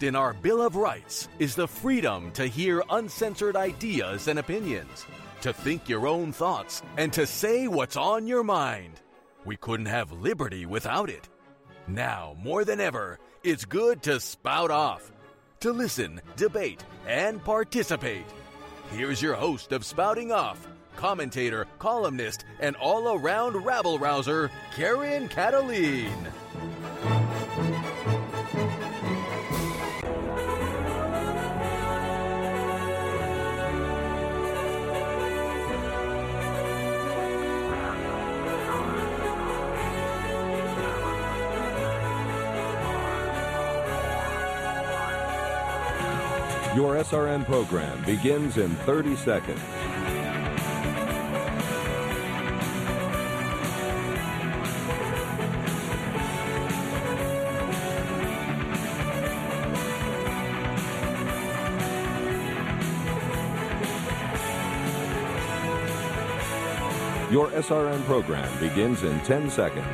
Foremost in our Bill of Rights is the freedom to hear uncensored ideas and opinions, to think your own thoughts, and to say what's on your mind. We couldn't have liberty without it. Now, more than ever, it's good to spout off, to listen, debate, and participate. Here's your host of Spouting Off, commentator, columnist, and all-around rabble-rouser, Karen Kataline. Your SRN program begins in 30 seconds. Your SRN program begins in 10 seconds.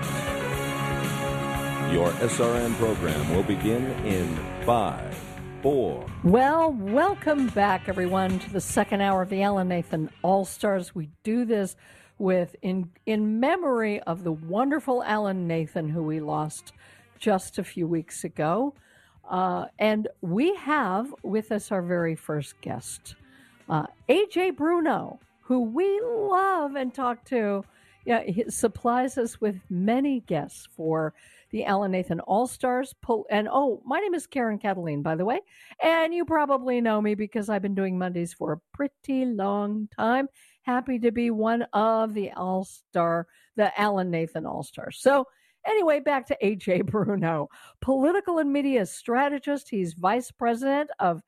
Your SRN program will begin in 5, 4. Well, welcome back, everyone, to the second hour of the Alan Nathan All-Stars. We do this with in memory of the wonderful Alan Nathan, who we lost just a few weeks ago. And we have with us our very first guest, A.J. Bruno, who we love and talk to. Yeah, he supplies us with many guests for the Alan Nathan All-Stars. And, my name is Karen Kataline, by the way. And you probably know me because I've been doing Mondays for a pretty long time. Happy to be one of the the Alan Nathan All-Stars. So anyway, back to A.J. Bruno, political and media strategist. He's vice president of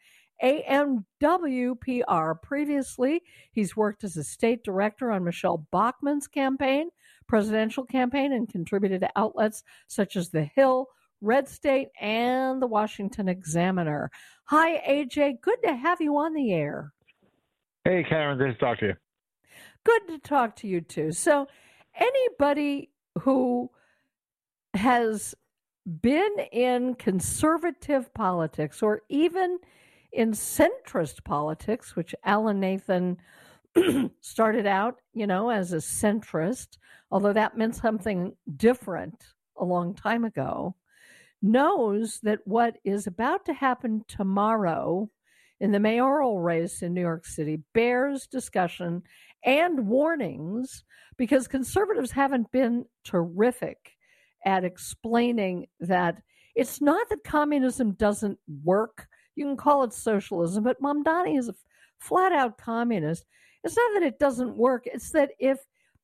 AMWPR. Previously, he's worked as a state director on Michelle Bachmann's presidential campaign, and contributed to outlets such as The Hill, Red State, and the Washington Examiner. Hi, AJ. Good to have you on the air. Hey, Karen. Good to talk to you. Good to talk to you, too. So anybody who has been in conservative politics or even in centrist politics, which Alan Nathan started out, as a centrist, although that meant something different a long time ago, knows that what is about to happen tomorrow in the mayoral race in New York City bears discussion and warnings, because conservatives haven't been terrific at explaining that it's not that communism doesn't work. You can call it socialism, but Mamdani is a flat-out communist. It's not that it doesn't work. It's that if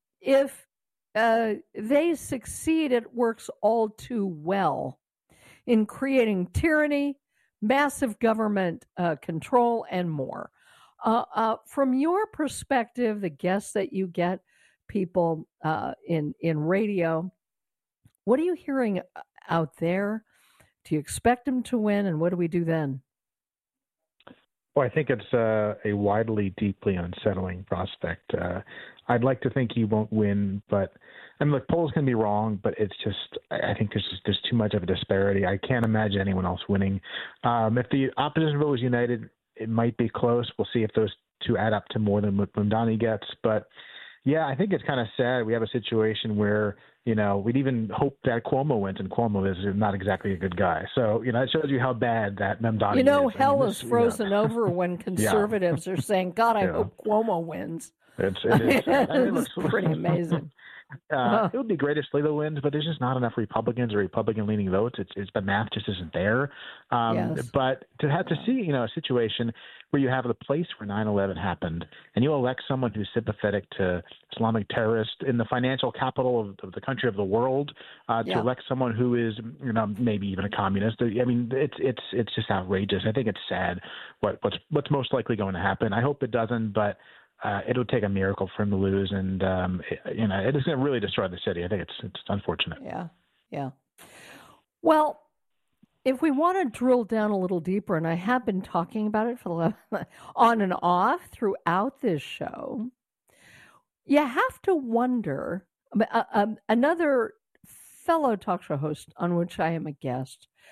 they succeed, it works all too well in creating tyranny, massive government control, and more. From your perspective, the guests that you get, people in radio, what are you hearing out there? Do you expect them to win, and what do we do then? Well, I think it's a widely, deeply unsettling prospect. I'd like to think he won't win, but look, polls can be wrong, but it's just, I think there's too much of a disparity. I can't imagine anyone else winning. If the opposition vote was united, it might be close. We'll see if those two add up to more than what Mamdani gets. But yeah, I think it's kind of sad. We have a situation where, we'd even hope that Cuomo wins, and Cuomo is not exactly a good guy. So, it shows you how bad that Mamdani is. Hell is frozen over when conservatives are saying, God, I hope Cuomo wins. It is. It's pretty amazing. It would be great if Sligo wins, but there's just not enough Republicans or Republican-leaning votes. It's the math just isn't there. Yes. But to have to see, a situation where you have the place where 9/11 happened, and you elect someone who's sympathetic to Islamic terrorists in the financial capital of the country of the world, to elect someone who is, maybe even a communist. It's just outrageous. I think it's sad what's most likely going to happen. I hope it doesn't, but it'll take a miracle for him to lose, and it is going to really destroy the city. I think it's unfortunate. Yeah. Well, if we want to drill down a little deeper, and I have been talking about it for on and off throughout this show, you have to wonder. Another fellow talk show host on which I am a guest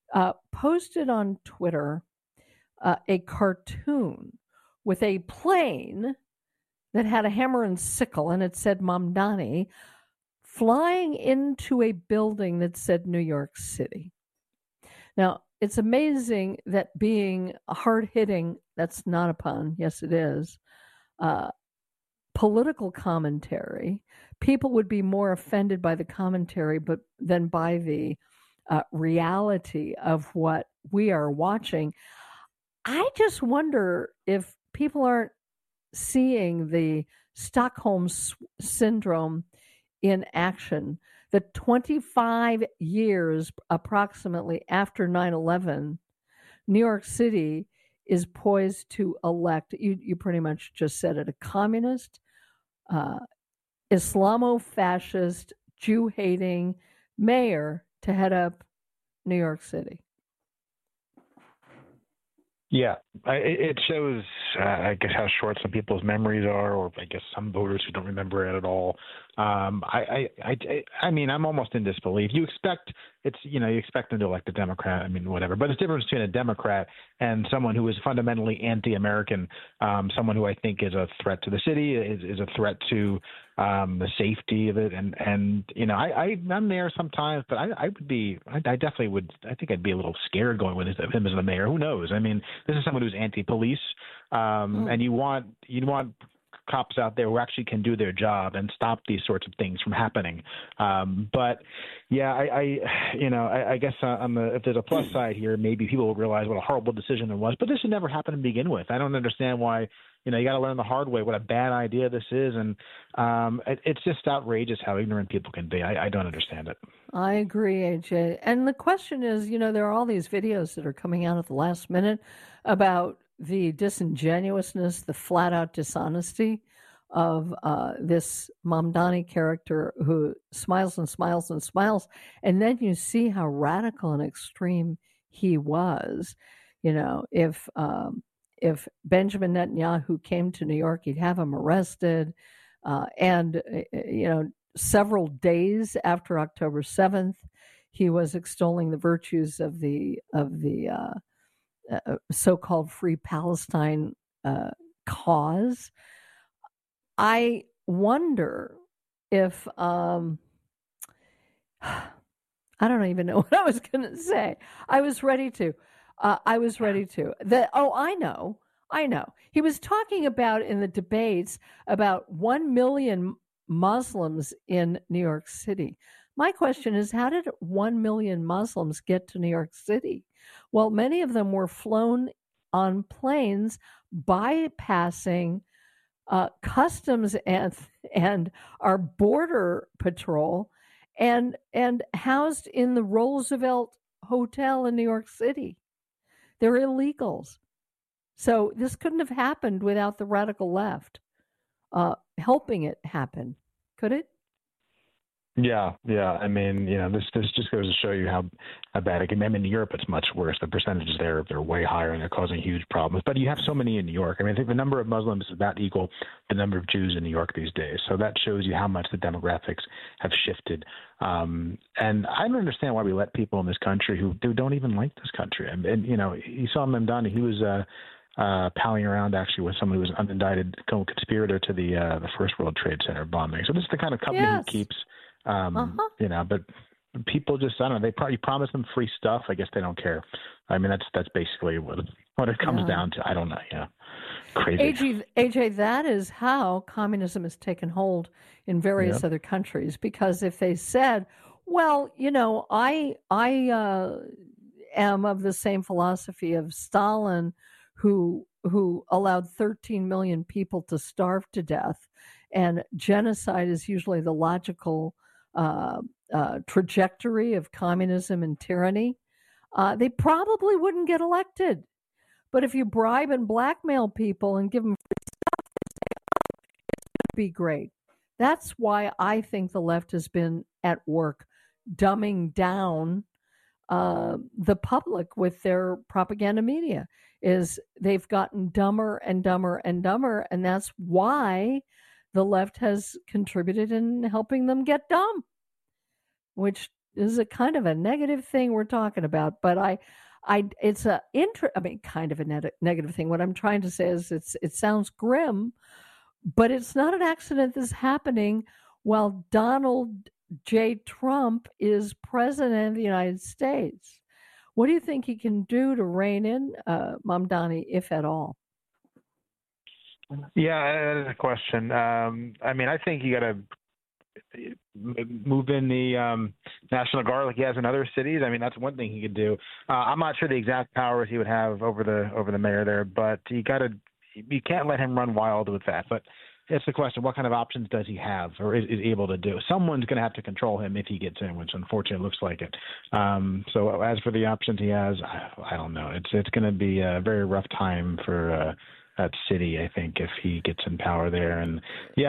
posted on Twitter a cartoon with a plane that had a hammer and sickle, and it said Mamdani, flying into a building that said New York City. Now, it's amazing that being hard-hitting, that's not a pun, yes it is, political commentary, people would be more offended by the commentary than by the reality of what we are watching. I just wonder if people aren't seeing the Stockholm Syndrome in action. The 25 years approximately after 9/11, New York City is poised to elect, you pretty much just said it, a communist, Islamo-fascist, Jew-hating mayor to head up New York City. Yeah, it shows, I guess, how short some people's memories are, or I guess some voters who don't remember it at all. I mean, I'm almost in disbelief. You expect you expect them to elect a Democrat. I mean, whatever. But there's a difference between a Democrat and someone who is fundamentally anti-American, someone who I think is a threat to the city, is a threat to the safety of it. And I'm there sometimes, but I definitely would. I think I'd be a little scared going with him as the mayor. Who knows? I mean, this is someone who's anti-police, and you want cops out there who actually can do their job and stop these sorts of things from happening. But yeah, I guess if there's a plus side here, maybe people will realize what a horrible decision it was. But this should never happen to begin with. I don't understand why. You got to learn the hard way what a bad idea this is, and it's just outrageous how ignorant people can be. I don't understand it. I agree, AJ. And the question is, there are all these videos that are coming out at the last minute about the disingenuousness, the flat-out dishonesty of this Mamdani character who smiles and smiles and smiles, and then you see how radical and extreme he was. If Benjamin Netanyahu came to New York, he'd have him arrested. And several days after October 7th, he was extolling the virtues of the so-called Free Palestine cause. I wonder if I don't even know what I was going to say. I was ready to. I know. He was talking about in the debates about 1 million Muslims in New York City. My question is, how did 1 million Muslims get to New York City? Well, many of them were flown on planes bypassing customs and our border patrol and housed in the Roosevelt Hotel in New York City. They're illegals. So this couldn't have happened without the radical left helping it happen. Could it? Yeah. I mean, this just goes to show you how bad it can be. I mean, in Europe, it's much worse. The percentages there, they're way higher, and they're causing huge problems. But you have so many in New York. I mean, I think the number of Muslims is about equal the number of Jews in New York these days. So that shows you how much the demographics have shifted. And I don't understand why we let people in this country who don't even like this country. And you saw Mamdani. He was palling around actually with someone who was an unindicted conspirator to the First World Trade Center bombing. So this is the kind of company who keeps. But people just, I don't know, you promise them free stuff. I guess they don't care. I mean, that's basically what it comes down to. I don't know. Yeah. Crazy. AJ, that is how communism has taken hold in various other countries, because if they said, well, I am of the same philosophy of Stalin, who allowed 13 million people to starve to death, and genocide is usually the logical trajectory of communism and tyranny, they probably wouldn't get elected. But if you bribe and blackmail people and give them free stuff, they say, oh, it's going to be great. That's why I think the left has been at work dumbing down the public with their propaganda media. Is they've gotten dumber and dumber and dumber, and that's why the left has contributed in helping them get dumb, which is a kind of a negative thing we're talking about, but it's kind of a negative thing. What I'm trying to say is it sounds grim, but it's not an accident this is happening while Donald J. Trump is president of the United States. What do you think he can do to rein in Mamdani, if at all? Yeah, that's a question. I think you got to move in the National Guard like he has in other cities. That's one thing he could do. I'm not sure the exact powers he would have over the mayor there, but you can't let him run wild with that. But it's the question: what kind of options does he have or is able to do? Someone's going to have to control him if he gets in, which unfortunately looks like it. So as for the options he has, I don't know. It's going to be a very rough time for that city, I think, if he gets in power there. And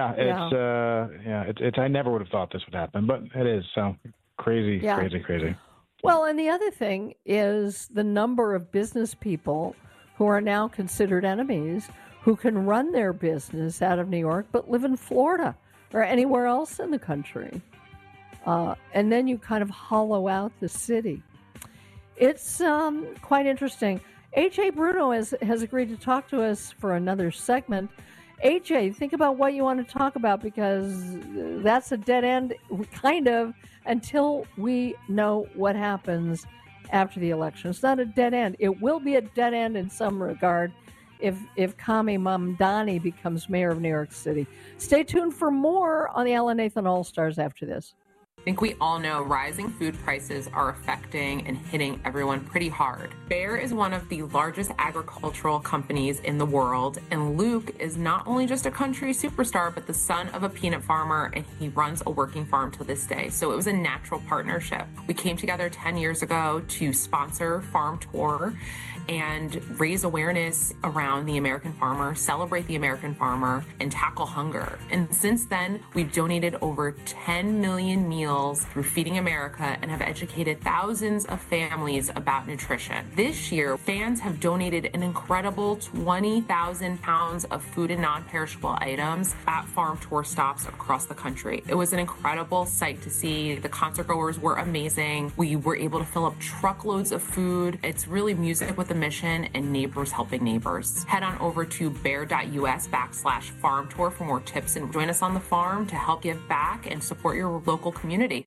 it's I never would have thought this would happen, but it is. So crazy. Well, and the other thing is the number of business people who are now considered enemies who can run their business out of New York but live in Florida or anywhere else in the country. And then you kind of hollow out the city. It's quite interesting. AJ Bruno has agreed to talk to us for another segment. AJ, think about what you want to talk about, because that's a dead end, kind of, until we know what happens after the election. It's not a dead end. It will be a dead end in some regard if Kami Mamdani becomes mayor of New York City. Stay tuned for more on the Alan Nathan All-Stars after this. I think we all know rising food prices are affecting and hitting everyone pretty hard. Bayer is one of the largest agricultural companies in the world, and Luke is not only just a country superstar, but the son of a peanut farmer, and he runs a working farm to this day. So it was a natural partnership. We came together 10 years ago to sponsor Farm Tour and raise awareness around the American farmer, celebrate the American farmer, and tackle hunger. And since then, we've donated over 10 million meals through Feeding America and have educated thousands of families about nutrition. This year, fans have donated an incredible 20,000 pounds of food and non-perishable items at Farm Tour stops across the country. It was an incredible sight to see. The concert goers were amazing. We were able to fill up truckloads of food. It's really music with a mission and neighbors helping neighbors. Head on over to bayer.us/farm tour for more tips and join us on the farm to help give back and support your local community.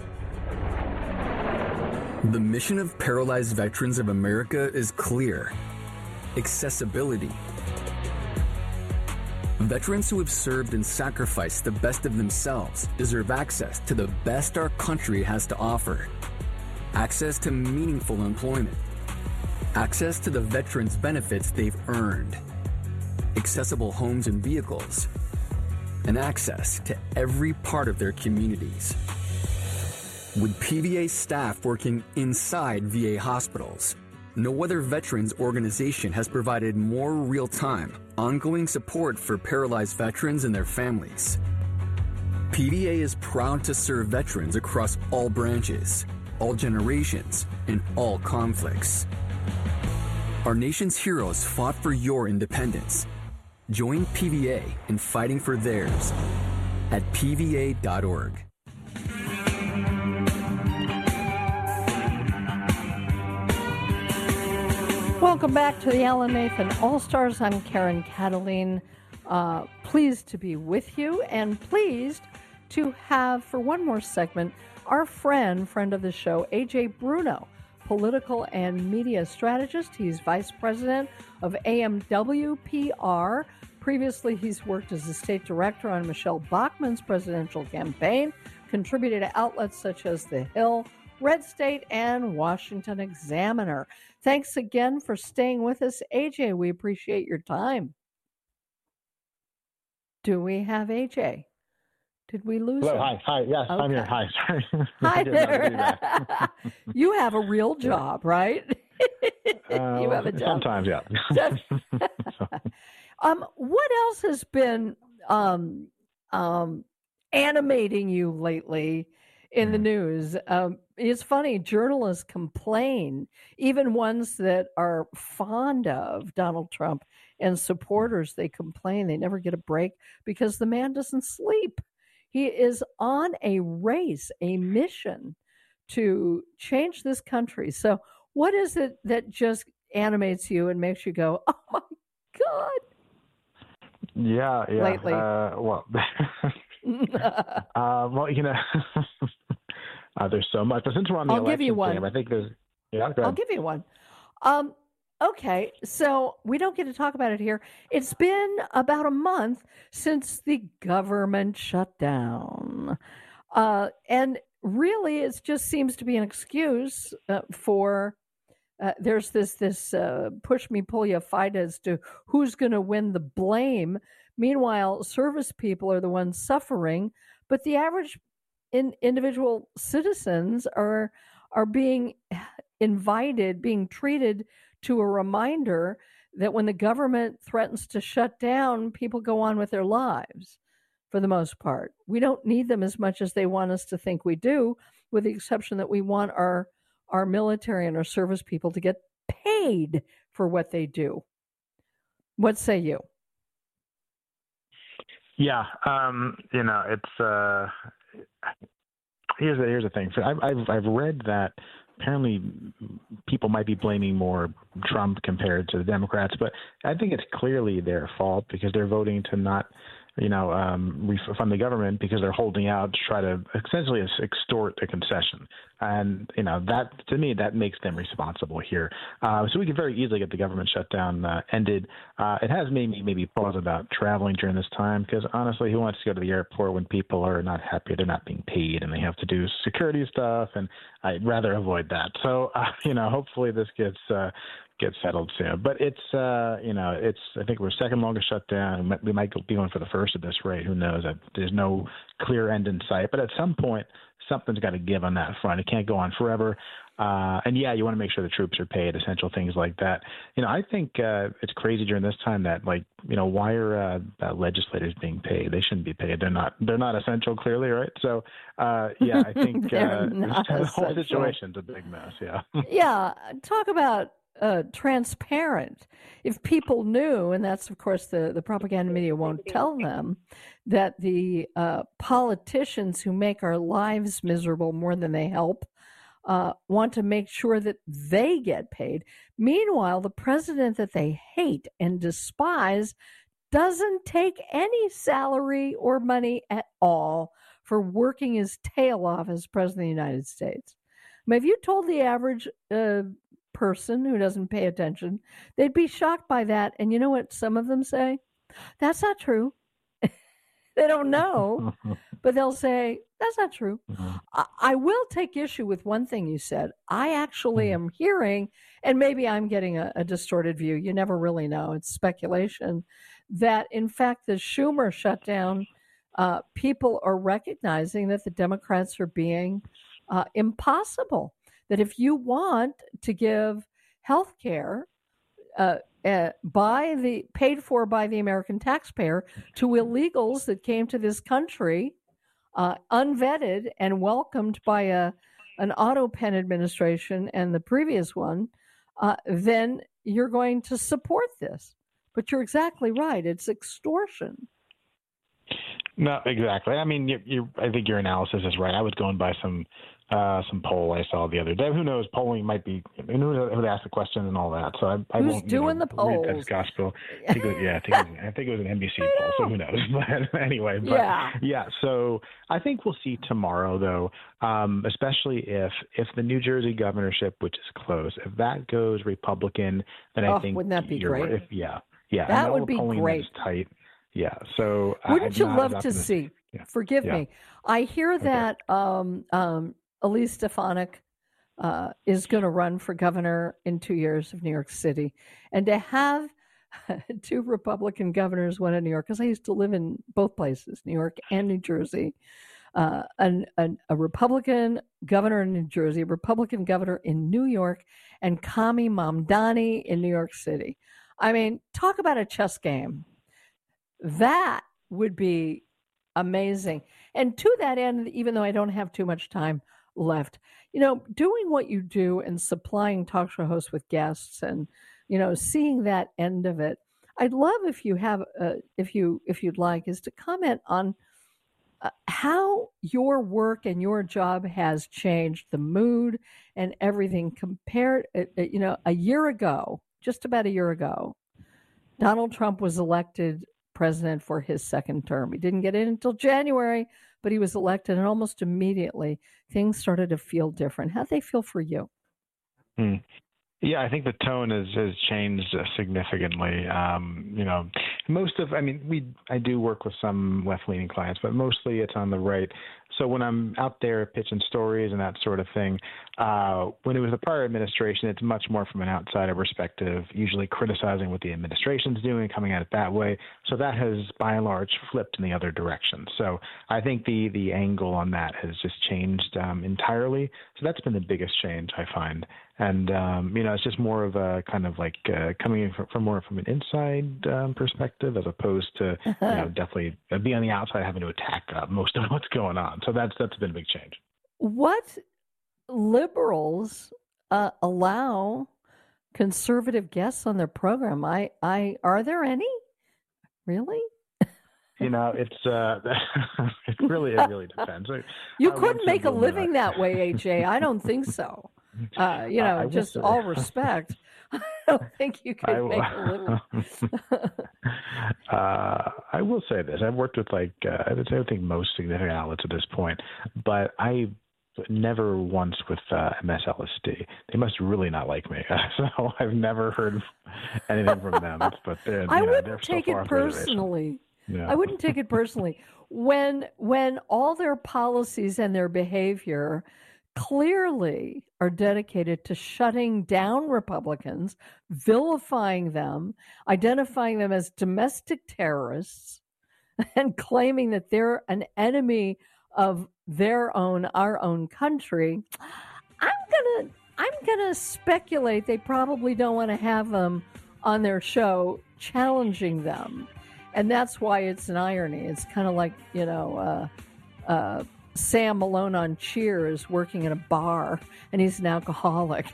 The mission of Paralyzed Veterans of America is clear: accessibility. Veterans who have served and sacrificed the best of themselves deserve access to the best our country has to offer. Access to meaningful employment. Access to the veterans' benefits they've earned. Accessible homes and vehicles. And access to every part of their communities. With PVA staff working inside VA hospitals, no other veterans organization has provided more real-time, ongoing support for paralyzed veterans and their families. PVA is proud to serve veterans across all branches, all generations, and all conflicts. Our nation's heroes fought for your independence. Join PVA in fighting for theirs at pva.org. Welcome back to the Alan Nathan All-Stars. I'm Karen Cataline. Pleased to be with you, and pleased to have, for one more segment, our friend of the show, AJ Bruno, political and media strategist. He's vice president of AMW PR. Previously, he's worked as the state director on Michelle Bachmann's presidential campaign, contributed to outlets such as The Hill, Red State, and Washington Examiner. Thanks again for staying with us, AJ. We appreciate your time. Do we have AJ? Did we lose him? Hi. Yes, okay. I'm here. Hi. Sorry. Hi there. You have a real job, right? You have a job. Sometimes, yeah. What else has been animating you lately in the news? It's funny, journalists complain, even ones that are fond of Donald Trump and supporters, they complain they never get a break because the man doesn't sleep. He is on a race, a mission to change this country. So, what is it that just animates you and makes you go, "Oh my God"? Yeah. Lately. Well, there's so much. But since we're on the I'll give you one. Game, I think there's. Yeah, go ahead. I'll give you one. Okay, so we don't get to talk about it here. It's been about a month since the government shut down. And really, it just seems to be an excuse for there's this push me, pull you fight as to who's going to win the blame. Meanwhile, service people are the ones suffering, but the average individual citizens are being invited, being treated to a reminder that when the government threatens to shut down, people go on with their lives for the most part. We don't need them as much as they want us to think we do, with the exception that we want our military and our service people to get paid for what they do. What say you? Yeah, it's here's the thing. I've read that apparently people might be blaming more Trump compared to the Democrats, but I think it's clearly their fault because they're voting to not, refund the government because they're holding out to try to essentially extort a concession. And, that, to me, that makes them responsible here. So we could very easily get the government shutdown ended. It has made me maybe pause about traveling during this time because, honestly, who wants to go to the airport when people are not happy, they're not being paid, and they have to do security stuff, and I'd rather avoid that. So, hopefully this gets settled soon. But it's I think we're second longest shutdown. We might be going for the first at this rate. Who knows? There's no clear end in sight. But at some point, something's got to give on that front. It can't go on forever. And yeah, you want to make sure the troops are paid, essential things like that. I think it's crazy during this time that why are legislators being paid? They shouldn't be paid. They're not essential, clearly, right? So yeah, I think the whole situation's a big mess. Yeah. Yeah. Talk about transparent. If people knew, and that's of course the propaganda media won't tell them, that the politicians who make our lives miserable more than they help want to make sure that they get paid. Meanwhile, the president that they hate and despise doesn't take any salary or money at all for working his tail off as president of the United States. I mean, if you told the average person who doesn't pay attention, they'd be shocked by that. And you know what some of them say? That's not true. They don't know, but they'll say, that's not true. I will take issue with one thing you said. I actually am hearing, and maybe I'm getting a distorted view, you never really know, it's speculation, that in fact the Schumer shutdown, people are recognizing that the Democrats are being impossible. That if you want to give health care paid for by the American taxpayer to illegals that came to this country unvetted and welcomed by an auto pen administration and the previous one, then you're going to support this. But you're exactly right. It's extortion. No, exactly. I mean, I think your analysis is right. I was going by some poll I saw the other day. Who knows? Polling might be who asked the question and all that. So I Who's won't doing the polls? Read that gospel. I think it was an NBC poll. So who knows? But anyway, yeah. So I think we'll see tomorrow, though. Especially if the New Jersey governorship, which is close, if that goes Republican, then I think wouldn't that be great? Yeah. That would be great. Is tight. Yeah. So wouldn't you love to see? Yeah. Forgive me. I hear that Elise Stefanik is going to run for governor in 2 years of New York City, and to have two Republican governors, one in New York, because I used to live in both places, New York and New Jersey. A Republican governor in New Jersey, a Republican governor in New York, and Kami Mamdani in New York City. I mean, talk about a chess game. That would be amazing. And to that end, even though I don't have too much time left, doing what you do and supplying talk show hosts with guests and, seeing that end of it, I'd love if you have, if you'd like, is to comment on how your work and your job has changed the mood and everything compared, a year ago, just about a year ago, Donald Trump was elected president for his second term. He didn't get in until January, but he was elected, and almost immediately things started to feel different. How'd they feel for you? Yeah, I think the tone has changed significantly. I do work with some left-leaning clients, but mostly it's on the right. So when I'm out there pitching stories and that sort of thing, when it was the prior administration, it's much more from an outsider perspective, usually criticizing what the administration's doing, coming at it that way. So that has, by and large, flipped in the other direction. So I think the angle on that has just changed entirely. So that's been the biggest change, I find. And, it's just more of a kind of like coming in from more from an inside perspective, as opposed to, definitely be on the outside having to attack most of what's going on. So that's been a big change. What liberals allow conservative guests on their program? Are there any? Really? It's it really depends. You couldn't make a living that way, AJ. I don't think so. Just all respect. I don't think you could make a living. I will say this. I've worked with I think most significant outlets at this point, but I never once with MSLSD. They must really not like me. So I've never heard anything from them. But I wouldn't take it personally. Yeah. I wouldn't take it personally. When all their policies and their behavior clearly are dedicated to shutting down Republicans, vilifying them, identifying them as domestic terrorists, and claiming that they're an enemy of our own country, I'm gonna speculate they probably don't want to have them on their show challenging them. And that's why it's an irony. It's kind of like, Sam Malone on Cheers working in a bar, and he's an alcoholic.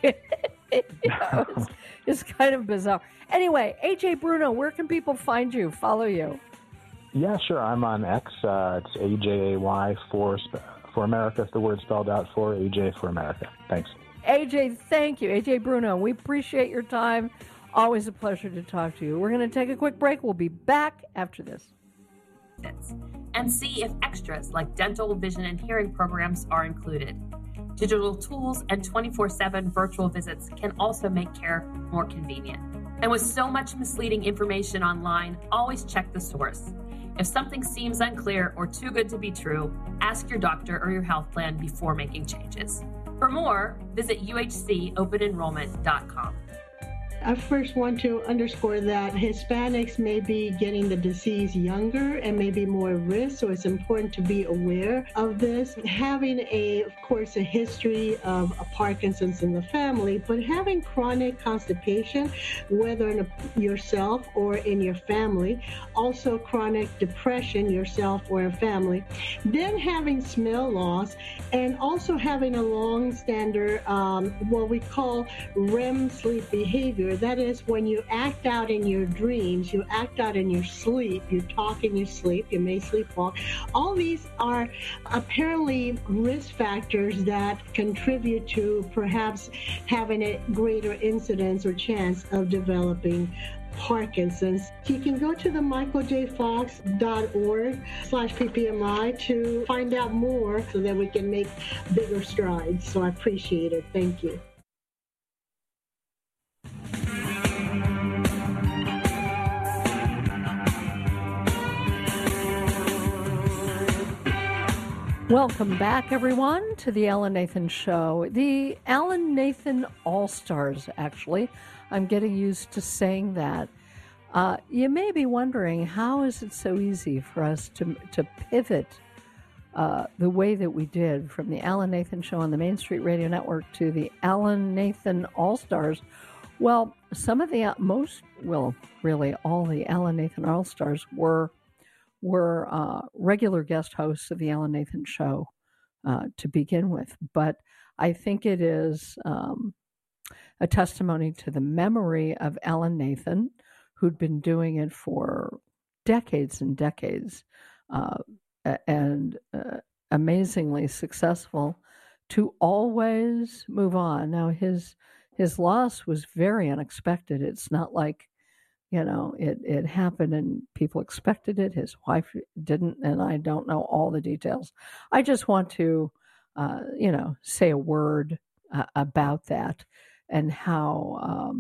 It's kind of bizarre. Anyway, AJ Bruno, where can people find you, follow you? Yeah, sure. I'm on X. It's AJAY for America. It's the word spelled out for AJ for America. Thanks. AJ, thank you. AJ Bruno, we appreciate your time. Always a pleasure to talk to you. We're going to take a quick break. We'll be back after this. And see if extras like dental, vision, and hearing programs are included. Digital tools and 24/7 virtual visits can also make care more convenient. And with so much misleading information online, always check the source. If something seems unclear or too good to be true, ask your doctor or your health plan before making changes. For more, visit uhcopenenrollment.com. I first want to underscore that Hispanics may be getting the disease younger and may be more at risk, so it's important to be aware of this. Having of course, a history of Parkinson's in the family, but having chronic constipation, whether in yourself or in your family, also chronic depression yourself or a family, then having smell loss, and also having a long-standing, what we call REM sleep behavior. That is when you act out in your dreams, you act out in your sleep, you talk in your sleep, you may sleepwalk. All these are apparently risk factors that contribute to perhaps having a greater incidence or chance of developing Parkinson's. You can go to the michaeljfox.org/ppmi to find out more so that we can make bigger strides. So I appreciate it. Thank you. Welcome back, everyone, to the Alan Nathan Show. The Alan Nathan All-Stars, actually. I'm getting used to saying that. You may be wondering, how is it so easy for us to pivot the way that we did from the Alan Nathan Show on the Main Street Radio Network to the Alan Nathan All-Stars? Well, really all the Alan Nathan All-Stars were regular guest hosts of the Alan Nathan Show to begin with. But I think it is a testimony to the memory of Alan Nathan, who'd been doing it for decades and decades, and amazingly successful, to always move on. Now, his loss was very unexpected. It's not like, it happened and people expected it. His wife didn't, and I don't know all the details. I just want to, say a word about that and how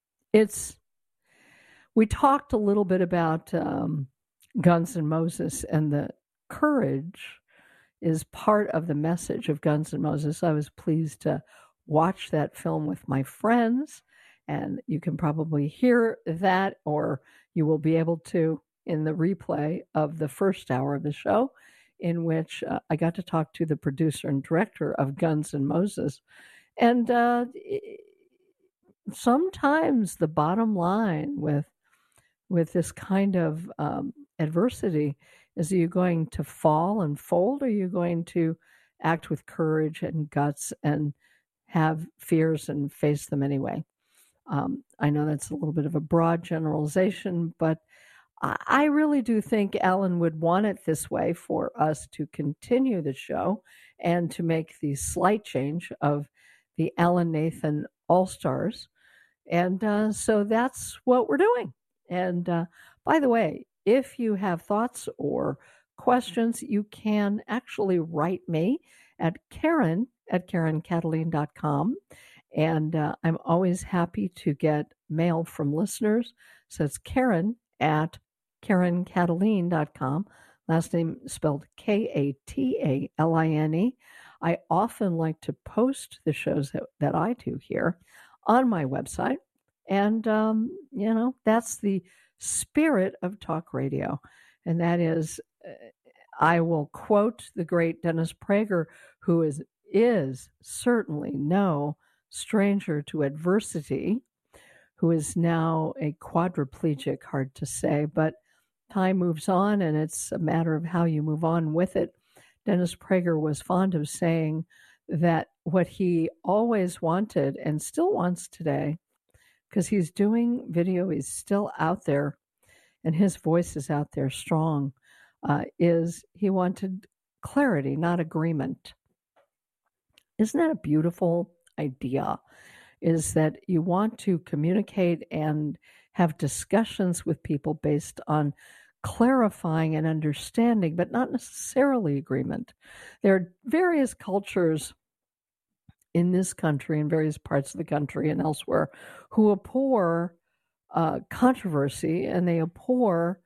we talked a little bit about Guns N' Moses, and the courage is part of the message of Guns N' Moses. I was pleased to watch that film with my friends, and you can probably hear that, or you will be able to in the replay of the first hour of the show, in which I got to talk to the producer and director of Guns N' Moses. And sometimes the bottom line with this kind of adversity is, are you going to fall and fold, or are you going to act with courage and guts and have fears and face them anyway? I know that's a little bit of a broad generalization, but I really do think Alan would want it this way for us to continue the show and to make the slight change of the Alan Nathan All-Stars. And so that's what we're doing. And by the way, if you have thoughts or questions, you can actually write me at Karen@KarenKataline.com. And I'm always happy to get mail from listeners. So it's Karen@KarenKataline.com. Last name spelled Kataline. I often like to post the shows that I do here on my website. And, that's the spirit of talk radio. And that is, I will quote the great Dennis Prager, who is certainly no stranger to adversity, who is now a quadriplegic, hard to say, but time moves on and it's a matter of how you move on with it. Dennis Prager was fond of saying that what he always wanted and still wants today, because he's doing video, he's still out there, and his voice is out there strong, is he wanted clarity, not agreement. Isn't that a beautiful idea? Is that you want to communicate and have discussions with people based on clarifying and understanding, but not necessarily agreement. There are various cultures in this country, in various parts of the country and elsewhere, who abhor controversy, and they abhor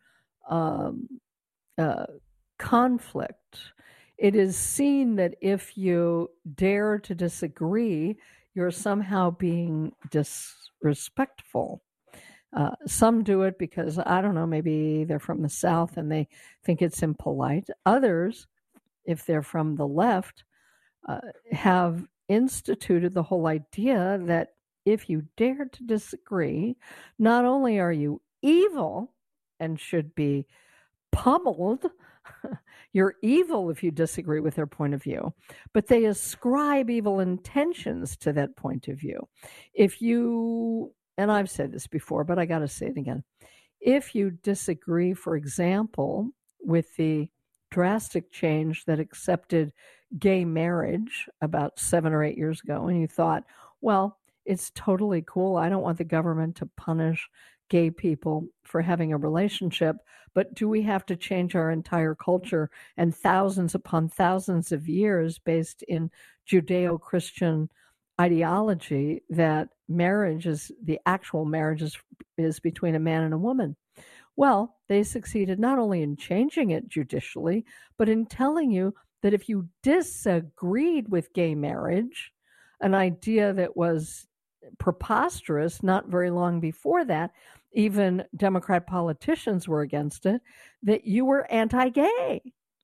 conflict. It is seen that if you dare to disagree, you're somehow being disrespectful. Some do it because, I don't know, maybe they're from the South and they think it's impolite. Others, if they're from the left, have instituted the whole idea that if you dare to disagree, not only are you evil and should be pummeled, you're evil if you disagree with their point of view, but they ascribe evil intentions to that point of view. If you, and I've said this before, but I got to say it again, if you disagree, for example, with the drastic change that accepted gay marriage about 7 or 8 years ago, and you thought, well, it's totally cool, I don't want the government to punish gay people for having a relationship, but do we have to change our entire culture and thousands upon thousands of years based in Judeo-Christian ideology that marriage is, the actual marriage is between a man and a woman? Well, they succeeded not only in changing it judicially, but in telling you that if you disagreed with gay marriage, an idea that was preposterous not very long before that, even Democrat politicians were against it, that you were anti-gay.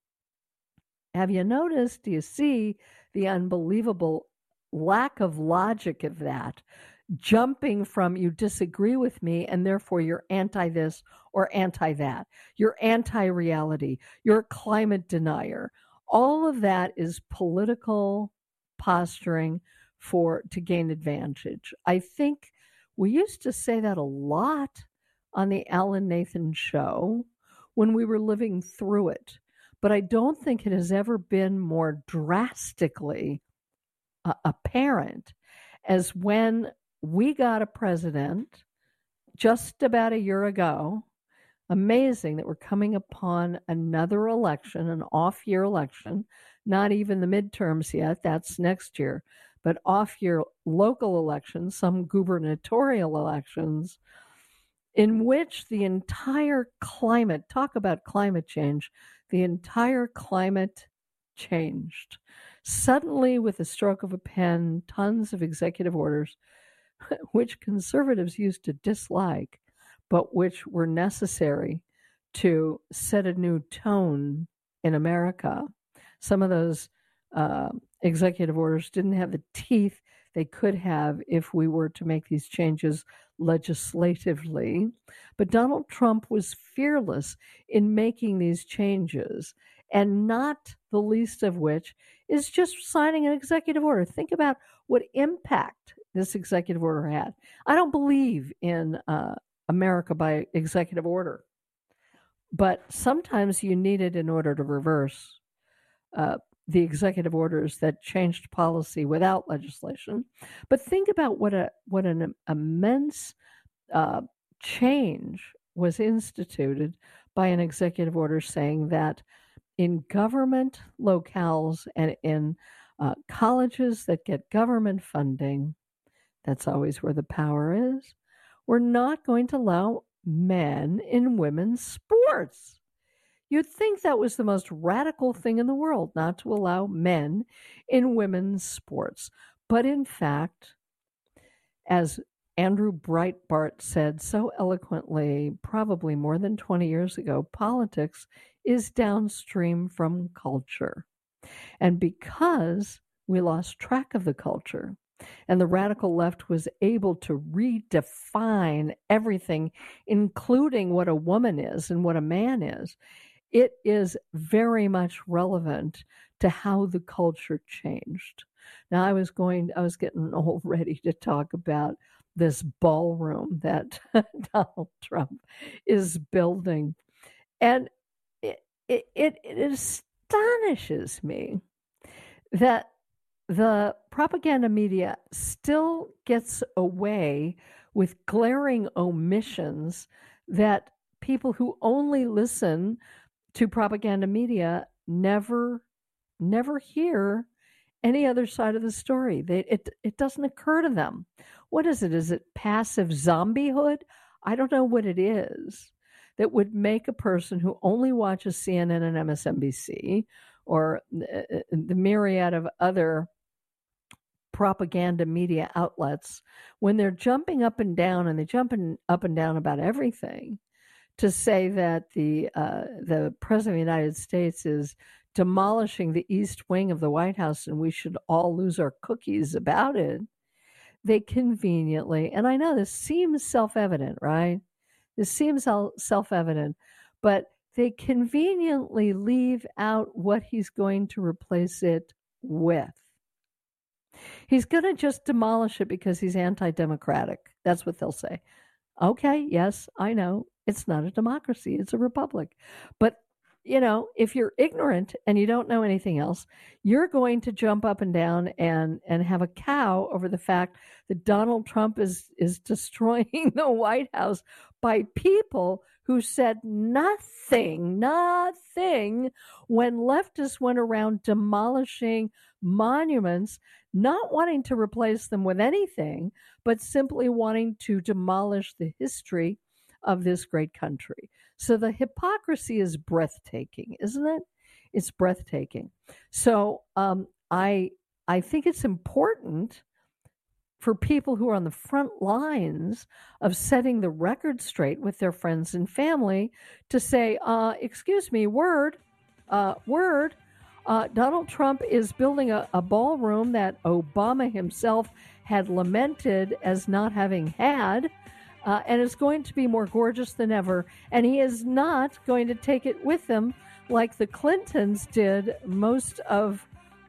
Have you noticed, do you see the unbelievable lack of logic of that? Jumping from you disagree with me and therefore you're anti this or anti that. You're anti-reality. You're a climate denier. All of that is political posturing to gain advantage. I think we used to say that a lot on the Alan Nathan show when we were living through it. but I don't think it has ever been more drastically apparent as when we got a president just about a year ago. Amazing that we're coming upon another election, an off-year election, not even the midterms yet, that's next year, but off-year local elections, some gubernatorial elections, in which the entire climate, talk about climate change, the entire climate changed. Suddenly, with the stroke of a pen, tons of executive orders, which conservatives used to dislike, but which were necessary to set a new tone in America. Some of those executive orders didn't have the teeth they could have if we were to make these changes legislatively. But Donald Trump was fearless in making these changes, and not the least of which is just signing an executive order. Think about what impact this executive order had. I don't believe in America by executive order, but sometimes you need it in order to reverse the executive orders that changed policy without legislation. But think about what an immense change was instituted by an executive order saying that in government locales and in colleges that get government funding, that's always where the power is, we're not going to allow men in women's sports. You'd think that was the most radical thing in the world, not to allow men in women's sports. But in fact, as Andrew Breitbart said so eloquently, probably more than 20 years ago, politics is downstream from culture. And because we lost track of the culture, and the radical left was able to redefine everything, including what a woman is and what a man is, it is very much relevant to how the culture changed. Now, I was getting all ready to talk about this ballroom that Donald Trump is building. And it astonishes me that the propaganda media still gets away with glaring omissions that people who only listen to propaganda media never hear any other side of the story. It doesn't occur to them. What is it? Is it passive zombiehood? I don't know what it is that would make a person who only watches CNN and MSNBC or the myriad of other propaganda media outlets, when they're jumping up and down, and they're jumping up and down about everything, to say that the President of the United States is demolishing the East Wing of the White House and we should all lose our cookies about it, they conveniently, and I know this seems self-evident, right? This seems self-evident, but they conveniently leave out what he's going to replace it with. He's going to just demolish it because he's anti-democratic. That's what they'll say. Okay, yes, I know. It's not a democracy. It's a republic. But, you know, if you're ignorant and you don't know anything else, you're going to jump up and down and have a cow over the fact that Donald Trump is destroying the White House by people who said nothing when leftists went around demolishing monuments, not wanting to replace them with anything, but simply wanting to demolish the history of this great country. So the hypocrisy is breathtaking, isn't it? It's breathtaking. So I think it's important for people who are on the front lines of setting the record straight with their friends and family to say, excuse me, Donald Trump is building a ballroom that Obama himself had lamented as not having had, and it's going to be more gorgeous than ever. And he is not going to take it with him like the Clintons did most of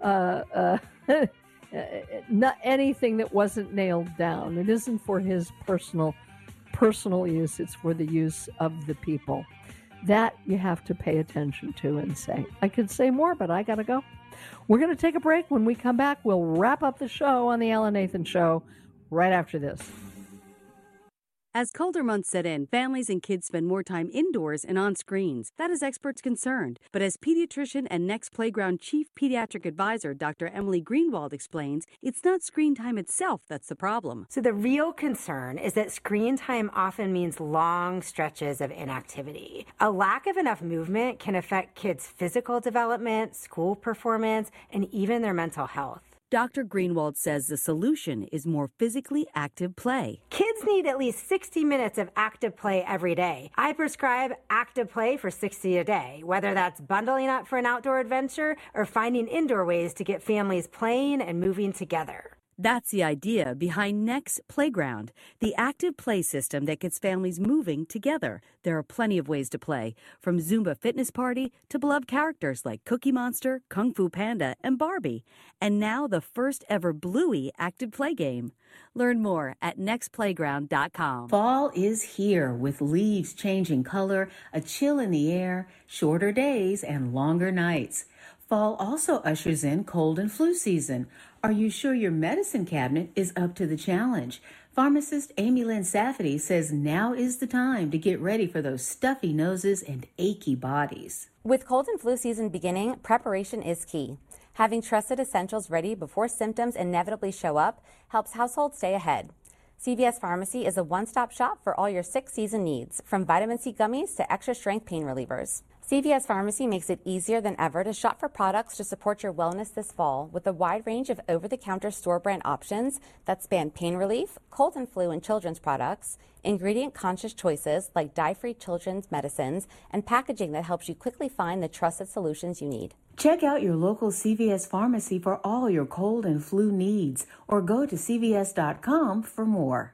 not anything that wasn't nailed down. It isn't for his personal use. It's for the use of the people. that you have to pay attention to and say. I could say more, but I got to go. We're going to take a break. When we come back, we'll wrap up the show on the Ellen Nathan Show right after this. As colder months set in, families and kids spend more time indoors and on screens. That is experts concerned. But as pediatrician and Next Playground Chief Pediatric Advisor Dr. Emily Greenwald explains, it's not screen time itself that's the problem. So the real concern is that screen time often means long stretches of inactivity. A lack of enough movement can affect kids' physical development, school performance, and even their mental health. Dr. Greenwald says the solution is more physically active play. Kids need at least 60 minutes of active play every day. I prescribe active play for 60 a day, whether that's bundling up for an outdoor adventure or finding indoor ways to get families playing and moving together. That's the idea behind Next Playground, the active play system that gets families moving together. There are plenty of ways to play, from Zumba Fitness Party to beloved characters like Cookie Monster, Kung Fu Panda, and Barbie. And now the first ever Bluey active play game. Learn more at nextplayground.com. Fall is here with leaves changing color, a chill in the air, shorter days, and longer nights. Fall also ushers in cold and flu season. Are you sure your medicine cabinet is up to the challenge? Pharmacist Amy Lynn Safety says now is the time to get ready for those stuffy noses and achy bodies. With cold and flu season beginning, preparation is key. Having trusted essentials ready before symptoms inevitably show up helps households stay ahead. CVS Pharmacy is a one-stop shop for all your sick season needs, from vitamin C gummies to extra-strength pain relievers. CVS Pharmacy makes it easier than ever to shop for products to support your wellness this fall with a wide range of over-the-counter store-brand options that span pain relief, cold and flu and children's products, ingredient-conscious choices like dye-free children's medicines, and packaging that helps you quickly find the trusted solutions you need. Check out your local CVS Pharmacy for all your cold and flu needs, or go to cvs.com for more.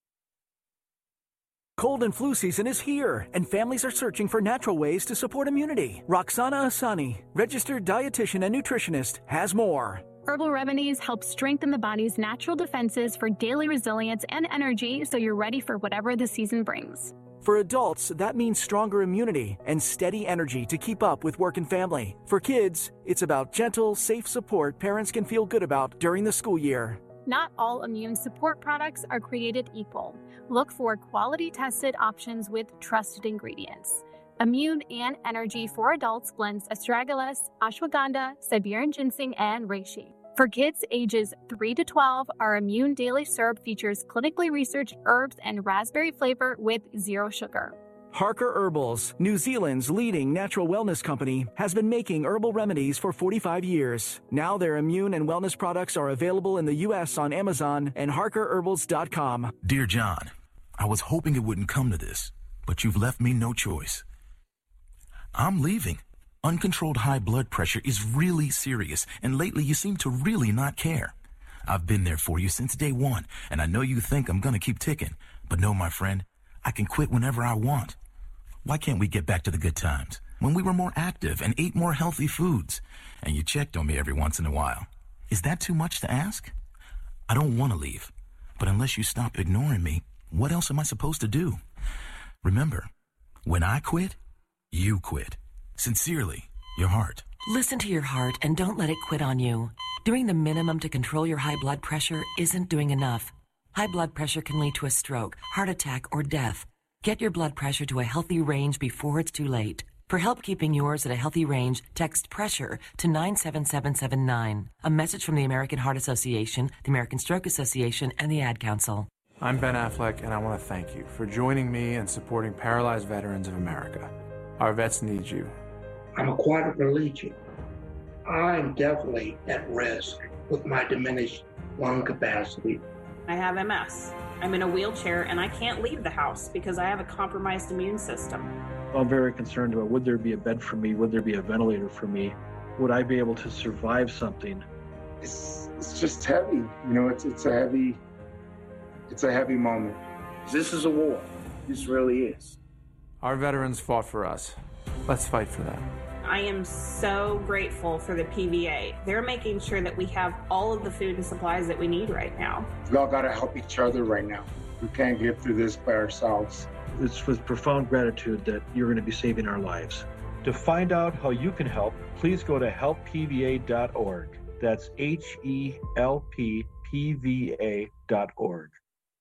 Cold and flu season is here, and families are searching for natural ways to support immunity. Roxana Asani, registered dietitian and nutritionist, has more. Herbal remedies help strengthen the body's natural defenses for daily resilience and energy so you're ready for whatever the season brings. For adults, that means stronger immunity and steady energy to keep up with work and family. For kids, it's about gentle, safe support parents can feel good about during the school year. Not all immune support products are created equal. Look for quality-tested options with trusted ingredients. Immune and Energy for Adults blends astragalus, ashwagandha, Siberian ginseng, and reishi. For kids ages 3 to 12, our Immune Daily Syrup features clinically researched herbs and raspberry flavor with zero sugar. Harker Herbals, New Zealand's leading natural wellness company, has been making herbal remedies for 45 years. Now their immune and wellness products are available in the U.S. on Amazon and harkerherbals.com. Dear John, I was hoping it wouldn't come to this, but you've left me no choice. I'm leaving. Uncontrolled high blood pressure is really serious, and lately you seem to really not care. I've been there for you since day one, and I know you think I'm going to keep ticking. But no, my friend, I can quit whenever I want. Why can't we get back to the good times, when we were more active and ate more healthy foods, and you checked on me every once in a while? Is that too much to ask? I don't want to leave, but unless you stop ignoring me, what else am I supposed to do? Remember, when I quit, you quit. Sincerely, your heart. Listen to your heart and don't let it quit on you. Doing the minimum to control your high blood pressure isn't doing enough. High blood pressure can lead to a stroke, heart attack, or death. Get your blood pressure to a healthy range before it's too late. For help keeping yours at a healthy range, text PRESSURE to 97779. A message from the American Heart Association, the American Stroke Association, and the Ad Council. I'm Ben Affleck, and I want to thank you for joining me in supporting Paralyzed Veterans of America. Our vets need you. I'm a quadriplegic. I'm definitely at risk with my diminished lung capacity. I have MS. I'm in a wheelchair and I can't leave the house because I have a compromised immune system. I'm very concerned about, would there be a bed for me? Would there be a ventilator for me? Would I be able to survive something? It's just heavy. You know, it's a heavy moment. This is a war. This really is. Our veterans fought for us. Let's fight for them. I am so grateful for the PVA. They're making sure that we have all of the food and supplies that we need right now. We all got to help each other right now. We can't get through this by ourselves. It's with profound gratitude that you're going to be saving our lives. To find out how you can help, please go to helppva.org. That's HELPPVA.org.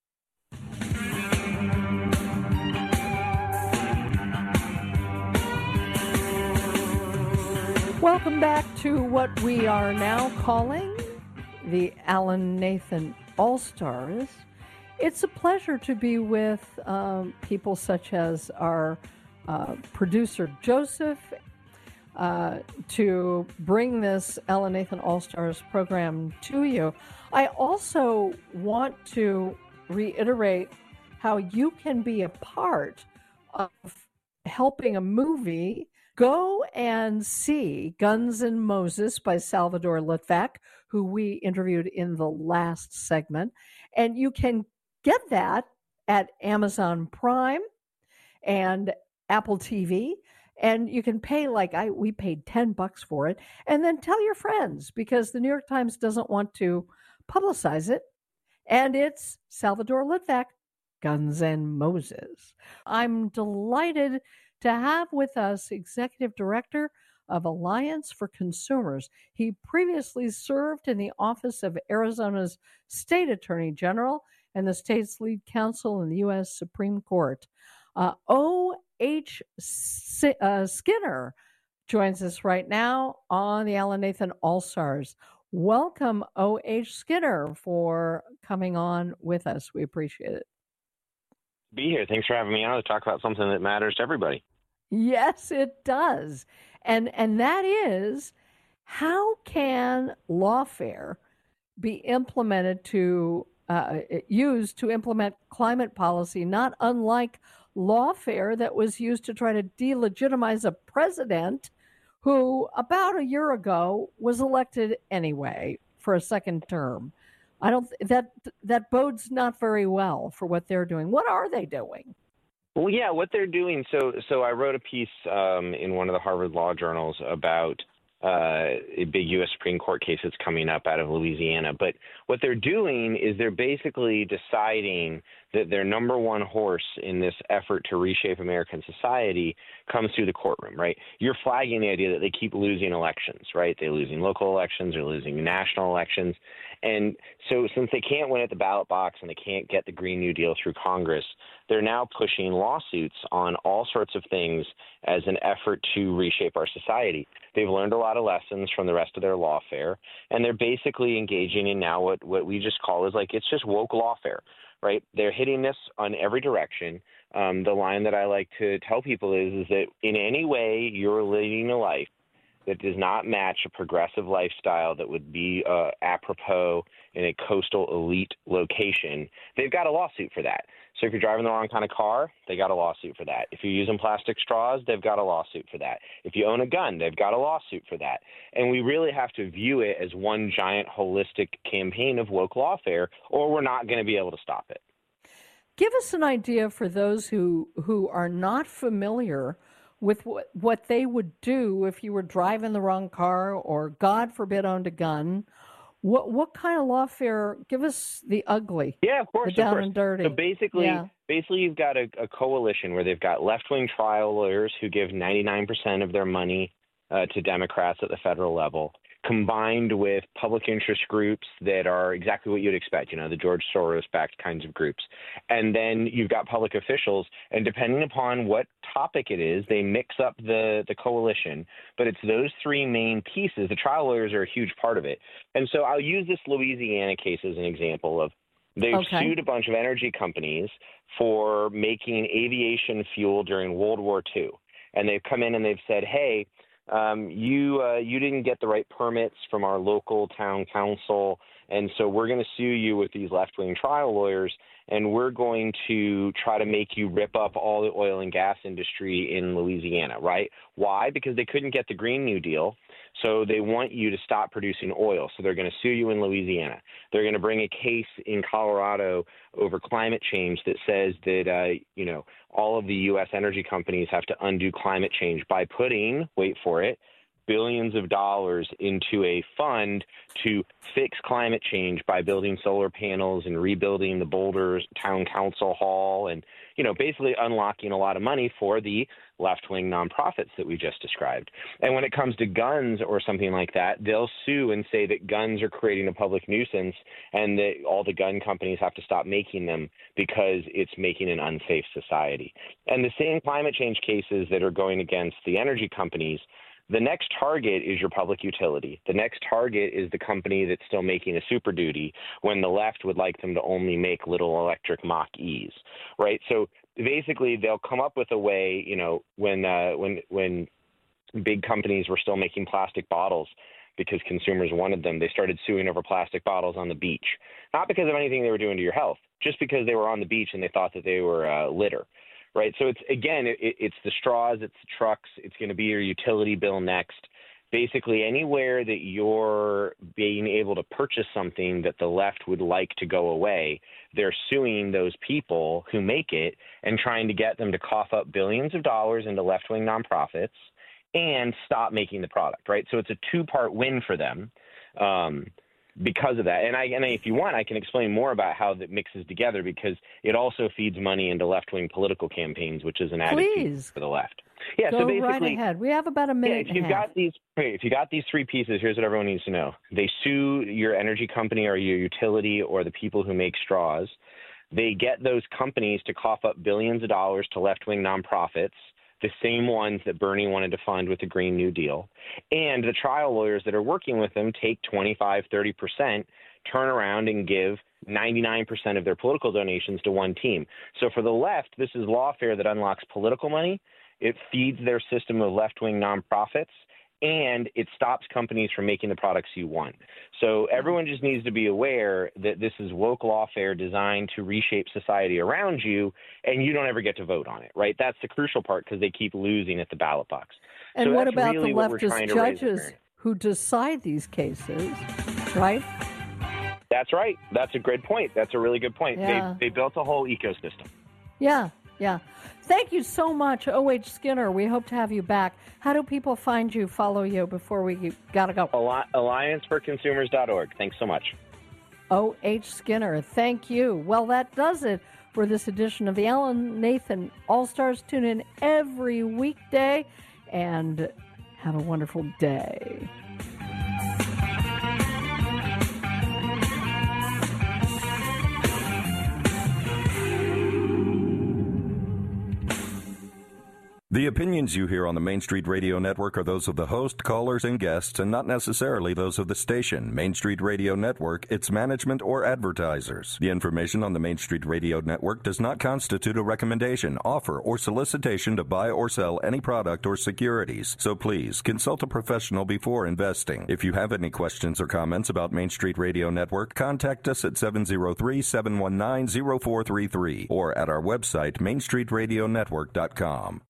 Welcome back to what we are now calling the Alan Nathan All-Stars. It's a pleasure to be with people such as our producer Joseph to bring this Alan Nathan All-Stars program to you. I also want to reiterate how you can be a part of helping a movie. Go and see Guns N' Moses by Salvador Litvak, who we interviewed in the last segment. And you can get that at Amazon Prime and Apple TV. And you can pay we paid $10 for it. And then tell your friends, because the New York Times doesn't want to publicize it. And it's Salvador Litvak, Guns N' Moses. I'm delighted to have with us Executive Director of Alliance for Consumers. He previously served in the office of Arizona's State Attorney General and the state's lead counsel in the U.S. Supreme Court. O.H. Skinner joins us right now on the Alan Nathan All-Stars. Welcome, O.H. Skinner, for coming on with us. We appreciate it. Be here. Thanks for having me on to talk about something that matters to everybody. Yes, it does. And that is, how can lawfare be implemented used to implement climate policy, not unlike lawfare that was used to try to delegitimize a president who about a year ago was elected anyway for a second term? That bodes not very well for what they're doing. What are they doing? Well, yeah, what they're doing. So I wrote a piece in one of the Harvard Law Journals about a big U.S. Supreme Court case that's coming up out of Louisiana. But what they're doing is they're basically deciding that their number one horse in this effort to reshape American society comes through the courtroom, right? You're flagging the idea that they keep losing elections, right? They're losing local elections, they're losing national elections. And so since they can't win at the ballot box and they can't get the Green New Deal through Congress, they're now pushing lawsuits on all sorts of things as an effort to reshape our society. They've learned a lot of lessons from the rest of their lawfare, and they're basically engaging in now what we just call is it's just woke lawfare, right? They're hitting this on every direction. The line that I like to tell people is that in any way you're living a life that does not match a progressive lifestyle that would be apropos in a coastal elite location, they've got a lawsuit for that. So if you're driving the wrong kind of car, they got a lawsuit for that. If you're using plastic straws, they've got a lawsuit for that. If you own a gun, they've got a lawsuit for that. And we really have to view it as one giant holistic campaign of woke lawfare, or we're not going to be able to stop it. Give us an idea for those who are not familiar with what they would do if you were driving the wrong car or, God forbid, owned a gun. What kind of lawfare? Give us the ugly. Yeah, of course. The down and dirty. So basically you've got a coalition where they've got left-wing trial lawyers who give 99% of their money to Democrats at the federal level, combined with public interest groups that are exactly what you'd expect, the George Soros-backed kinds of groups. And then you've got public officials, and depending upon what topic it is, they mix up the coalition. But it's those three main pieces. The trial lawyers are a huge part of it. And so I'll use this Louisiana case as an example of they've sued a bunch of energy companies for making aviation fuel during World War II. And they've come in and they've said, hey, you didn't get the right permits from our local town council, and so we're going to sue you with these left-wing trial lawyers, and we're going to try to make you rip up all the oil and gas industry in Louisiana, right? Why? Because they couldn't get the Green New Deal, so they want you to stop producing oil, so they're going to sue you in Louisiana. They're going to bring a case in Colorado over climate change that says that, all of the U.S. energy companies have to undo climate change by putting, wait for it, billions of dollars into a fund to fix climate change by building solar panels and rebuilding the Boulder Town Council Hall and, basically unlocking a lot of money for the left-wing nonprofits that we just described. And when it comes to guns or something like that, they'll sue and say that guns are creating a public nuisance and that all the gun companies have to stop making them because it's making an unsafe society. And the same climate change cases that are going against the energy companies, the next target is your public utility. The next target is the company that's still making a Super Duty when the left would like them to only make little electric Mach-E's, right? So basically they'll come up with a way, when big companies were still making plastic bottles because consumers wanted them, they started suing over plastic bottles on the beach. Not because of anything they were doing to your health, just because they were on the beach and they thought that they were litter. Right. So it's the straws, it's the trucks, it's going to be your utility bill next. Basically, anywhere that you're being able to purchase something that the left would like to go away, they're suing those people who make it and trying to get them to cough up billions of dollars into left-wing nonprofits and stop making the product. Right. So it's a two-part win for them. Because of that. And if you want, I can explain more about how that mixes together because it also feeds money into left-wing political campaigns, which is an added piece for the left. Yeah, Go so basically, right ahead. We have about a minute if you've got these three pieces, here's what everyone needs to know. They sue your energy company or your utility or the people who make straws. They get those companies to cough up billions of dollars to left-wing nonprofits, the same ones that Bernie wanted to fund with the Green New Deal. And the trial lawyers that are working with them take 25, 30%, turn around and give 99% of their political donations to one team. So for the left, this is lawfare that unlocks political money. It feeds their system of left-wing nonprofits, and it stops companies from making the products you want. So everyone just needs to be aware that this is woke lawfare designed to reshape society around you, and you don't ever get to vote on it, right? That's the crucial part because they keep losing at the ballot box. And so what that's about really the leftist judges who decide these cases, right? That's right. That's a great point. That's a really good point. Yeah. They built a whole ecosystem. Yeah. Thank you so much, O.H. Skinner. We hope to have you back. How do people find you, follow you before we got to go? AllianceForConsumers.org. Thanks so much. O.H. Skinner, thank you. Well, that does it for this edition of the Alan Nathan All-Stars. Tune in every weekday and have a wonderful day. The opinions you hear on the Main Street Radio Network are those of the host, callers, and guests, and not necessarily those of the station, Main Street Radio Network, its management, or advertisers. The information on the Main Street Radio Network does not constitute a recommendation, offer, or solicitation to buy or sell any product or securities. So please, consult a professional before investing. If you have any questions or comments about Main Street Radio Network, contact us at 703-719-0433 or at our website, mainstreetradionetwork.com.